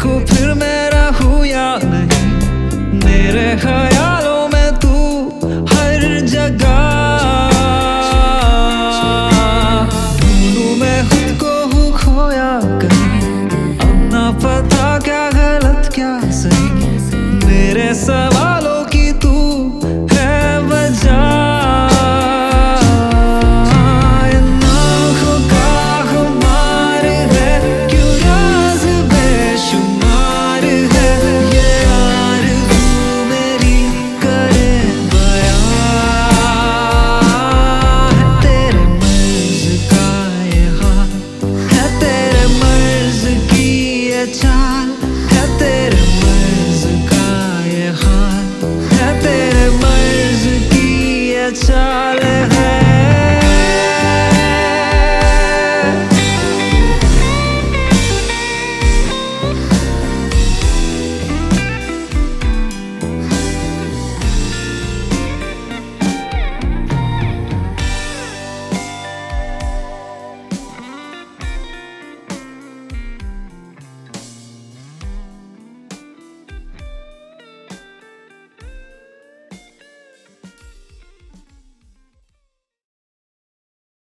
देखूं फिर मैं रहूं या नहीं, मेरे ख्यालों में तू हर जगह। ढूंढूं मैं खुद को हूँ खोया कहीं, अब ना पता क्या गलत क्या सही, मेरे सवालों की तू है वजह। चाह